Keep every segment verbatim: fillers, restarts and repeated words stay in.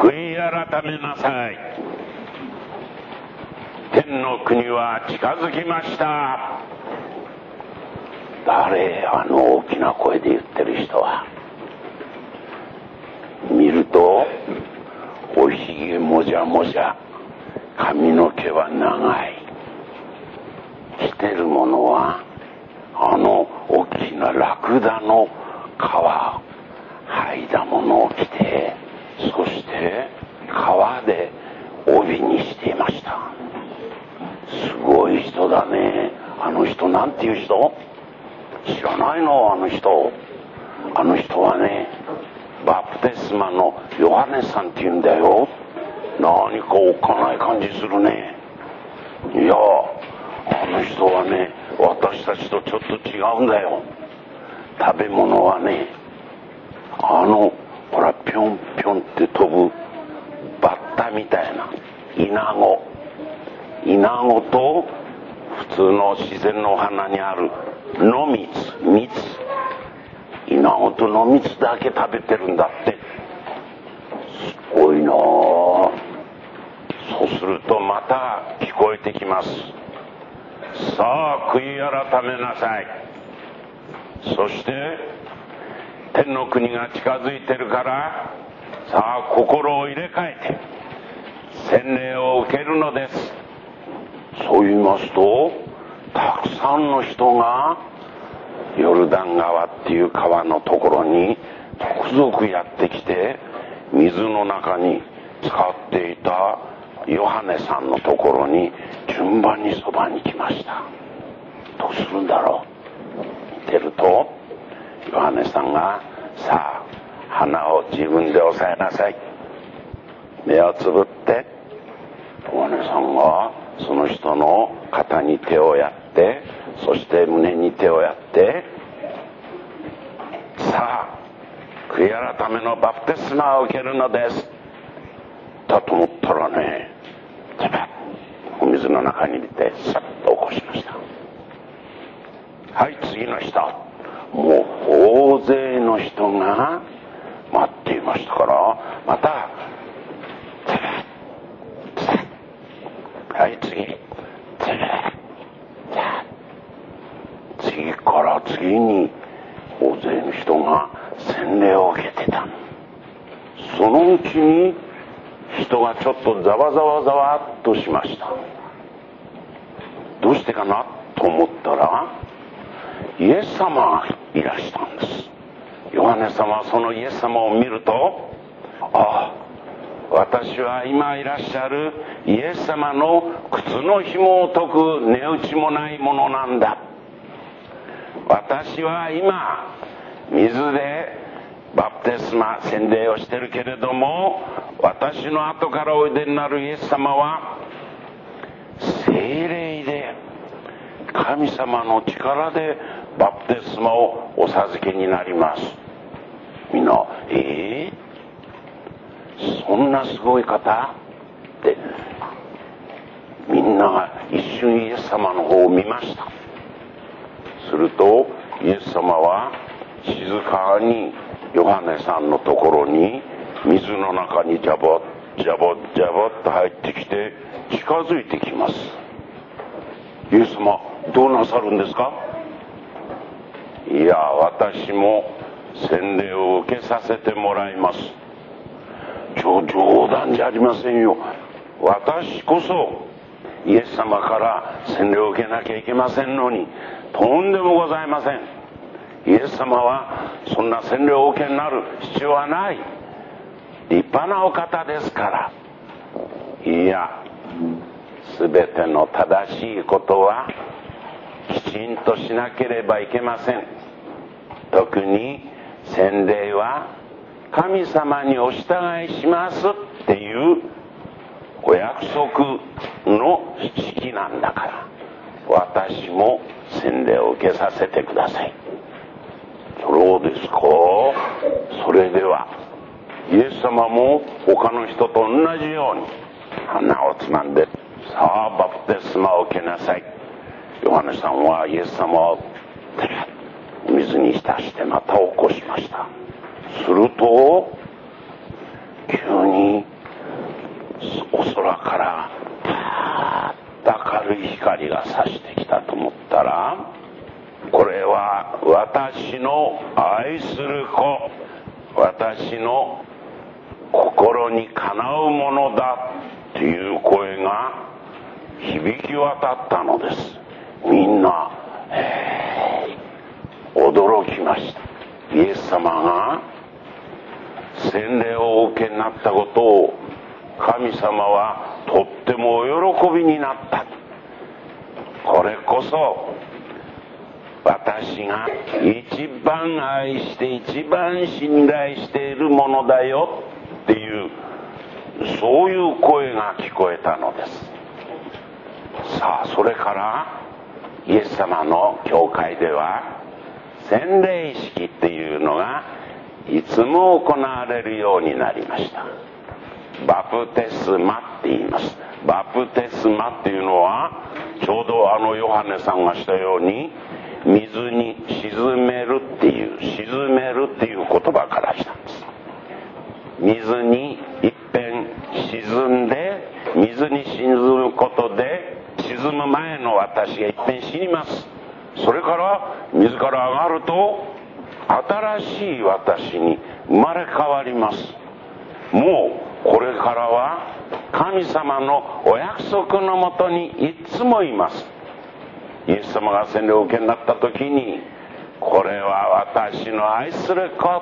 悔い改めなさい。天の国は近づきました。誰？あの大きな声で言ってる人は。見るとおひげもじゃもじゃ、髪の毛は長い。着てるものはあの大きなラクダの皮剥いだものを着て、そして革で帯にしていました。すごい人だね。あの人なんていう人？知らないの？あの人あの人はね、バプテスマのヨハネさんっていうんだよ。何かおっかない感じするね。いや、あの人はね、私たちとちょっと違うんだよ。食べ物はね、あのほらぴょんぴょんって飛ぶバッタみたいなイナゴイナゴと普通の自然のお花にある野蜜蜜イナゴと野蜜だけ食べてるんだって。すごいなあ。そうするとまた聞こえてきます。さあ悔い改めなさい。そして天の国が近づいてるから、さあ心を入れ替えて洗礼を受けるのです。そう言いますと、たくさんの人がヨルダン川っていう川のところに続々やってきて、水の中に使っていたヨハネさんのところに順番にそばに来ました。どうするんだろう。見てるとヨハネさんが、さあ鼻を自分で押さえなさい、目をつぶって、ヨハネさんがその人の肩に手をやって、そして胸に手をやって、さあ悔い改めのバプテスマを受けるのですだと思ったらね、ジャバッお水の中に入れてさっと起こしました。はい、次の人。もう大勢の人が待っていましたから、またジャバッジャバッ、はい次ジャバッジャバッ、次から次に大勢の人が洗礼を受けてた。そのうちに人がちょっとざわざわざわっとしました。どうしてかなと思ったら、イエス様がいらしたんです。ヨハネ様はそのイエス様を見ると、ああ、私は今いらっしゃるイエス様の靴の紐を解く値打ちもないものなんだ。私は今水でバプテスマ洗礼をしてるけれども、私の後からおいでになるイエス様は聖霊で神様の力でバプテスマをお授けになります。みんな、えー、そんなすごい方ってみんなが一瞬イエス様の方を見ました。するとイエス様は静かにヨハネさんのところに水の中にジャボッジャボッジャボッと入ってきて近づいてきます。イエス様どうなさるんですか。いや、私も洗礼を受けさせてもらいます。冗談じゃありませんよ。私こそイエス様から洗礼を受けなきゃいけませんのに、とんでもございません。イエス様はそんな洗礼をお受けになる必要はない。立派なお方ですから。いや、すべての正しいことはきちんとしなければいけません。特に洗礼は神様にお従いしますっていうお約束の式なんだから、私も洗礼を受けさせてください。そうですか。それではイエス様も他の人と同じように鼻をつまんで、さあバプテスマを受けなさい。ヨハネさんはイエス様を水に浸してまた起こしました。すると急に私の心にかなうものだという声が響き渡ったのです。みんな、えー、驚きました。イエス様が洗礼をお受けになったことを神様はとってもお喜びになった。これこそ私が一番愛して一番信頼しているものだよっていう、そういう声が聞こえたのです。さあ、それからイエス様の教会では洗礼式っていうのがいつも行われるようになりました。バプテスマって言います。バプテスマっていうのはちょうどあのヨハネさんがしたように水に沈めるっていう沈めるっていう言葉から来たんです。水に一遍沈んで、水に沈むことで沈む前の私が一遍死にます。それから水から上がると新しい私に生まれ変わります。もうこれからは神様のお約束のもとにいつもいます。イエス様が洗礼をお受けになった時に、これは私の愛する子、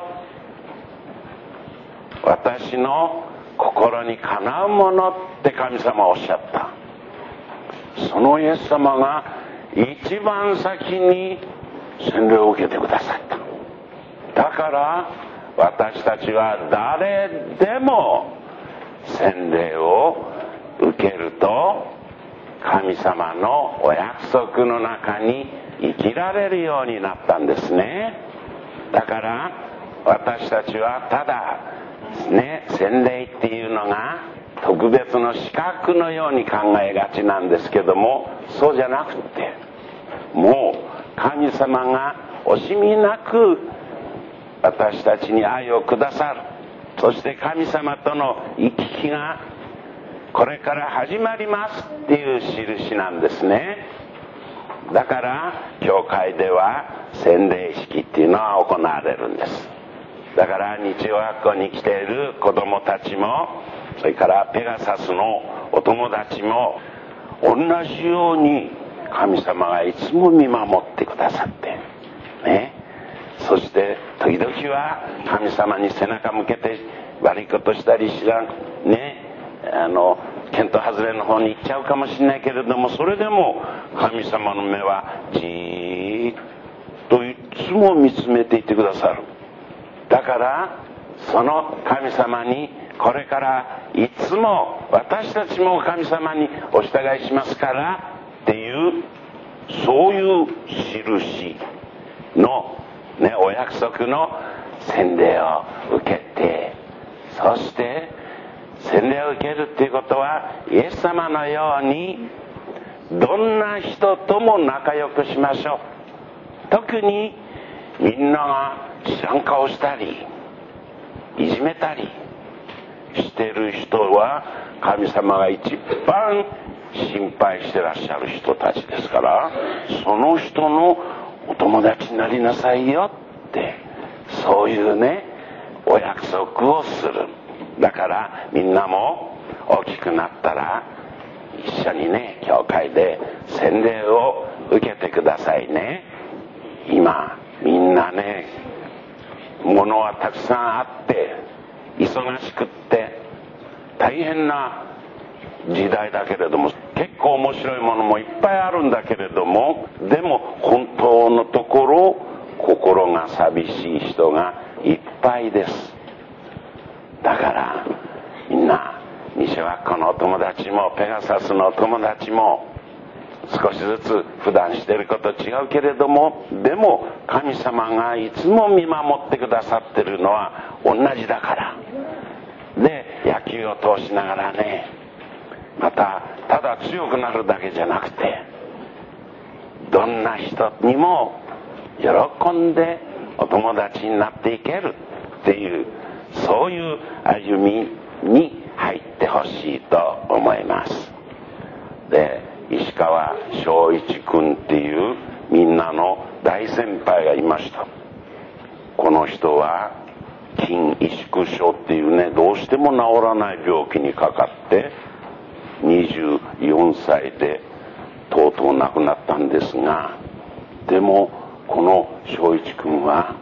私の心にかなうものって神様はおっしゃった。そのイエス様が一番先に洗礼を受けてくださった。だから私たちは誰でも洗礼を受けると神様のお約束の中に生きられるようになったんですね。だから私たちはただね、洗礼っていうのが特別の資格のように考えがちなんですけども、そうじゃなくて、もう神様が惜しみなく私たちに愛をくださる。そして神様との行き来がこれから始まりますっていう印なんですね。だから教会では洗礼式っていうのは行われるんです。だから日曜学校に来ている子供たちも、それからペガサスのお友達も同じように神様がいつも見守ってくださってね。そして時々は神様に背中向けて悪いことしたり知らんね、あの見当外れの方に行っちゃうかもしれないけれども、それでも神様の目はじーっといつも見つめていてくださる。だからその神様にこれからいつも私たちも神様にお従いしますからっていう、そういう印のね、お約束の洗礼を受けて、そして洗礼を受けるっていうことはイエス様のようにどんな人とも仲良くしましょう。特にみんなが知らん顔したりいじめたりしてる人は神様が一番心配してらっしゃる人たちですから、その人のお友達になりなさいよって、そういうねお約束をする。だからみんなも大きくなったら一緒にね教会で洗礼を受けてくださいね。今みんなね物はたくさんあって忙しくって大変な時代だけれども、結構面白いものもいっぱいあるんだけれども、でも本当のところ心が寂しい人がいっぱいです。だからみんな西学校のお友達もペガサスのお友達も少しずつ普段してること違うけれども、でも神様がいつも見守ってくださってるのは同じだから。で野球を通しながらね、またただ強くなるだけじゃなくて、どんな人にも喜んでお友達になっていけるっていう、そういう歩みに入ってほしいと思います。で石川正一君っていうみんなの大先輩がいました。この人は筋萎縮症っていうね、どうしても治らない病気にかかってにじゅうよんさいでとうとう亡くなったんですが、でもこの正一君は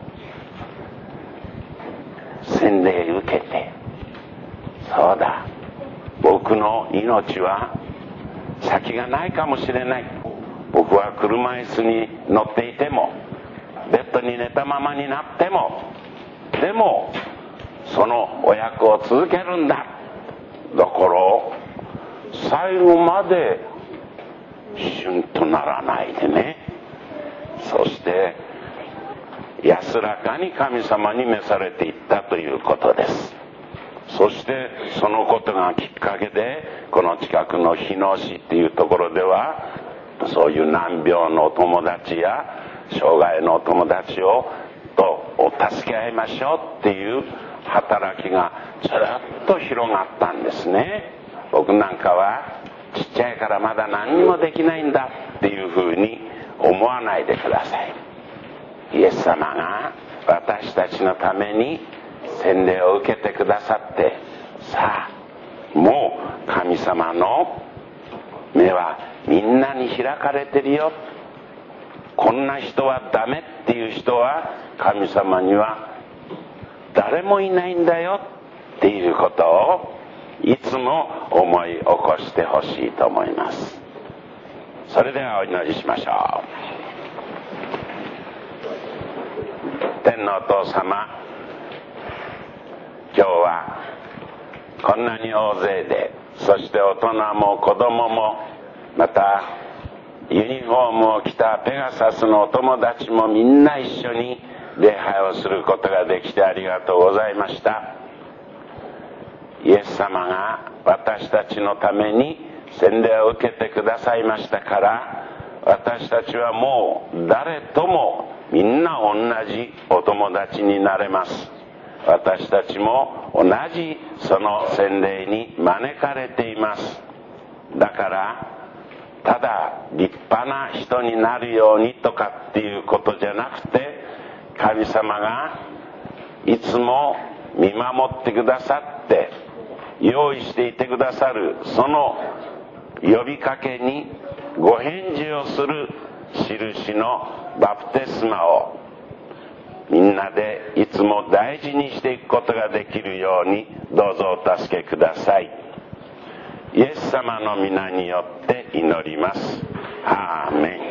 洗礼受けて、そうだ、僕の命は先がないかもしれない、僕は車椅子に乗っていてもベッドに寝たままになっても、でもそのお役を続けるんだ、だから最後までシュンとならないでね、そして安らかに神様に召されていったということです。そしてそのことがきっかけで、この近くの日野市っていうところでは、そういう難病のお友達や障害のお友達をとお助け合いましょうっていう働きがずっと広がったんですね。僕なんかはちっちゃいからまだ何にもできないんだっていうふうに思わないでください。イエス様が私たちのために洗礼を受けてくださって、さあもう神様の目はみんなに開かれてるよ、こんな人はダメっていう人は神様には誰もいないんだよっていうことをいつも思い起こしてほしいと思います。それではお祈りしましょう。天のお父様、今日はこんなに大勢で、そして大人も子供も、またユニフォームを着たペガサスのお友達もみんな一緒に礼拝をすることができてありがとうございました。イエス様が私たちのために洗礼を受けてくださいましたから、私たちはもう誰ともみんな同じお友達になれます。私たちも同じその洗礼に招かれています。だからただ立派な人になるようにとかっていうことじゃなくて、神様がいつも見守ってくださって用意していてくださる、その呼びかけにご返事をする印のバプテスマをみんなでいつも大事にしていくことができるようにどうぞお助けください。イエス様の皆によって祈ります。アーメン。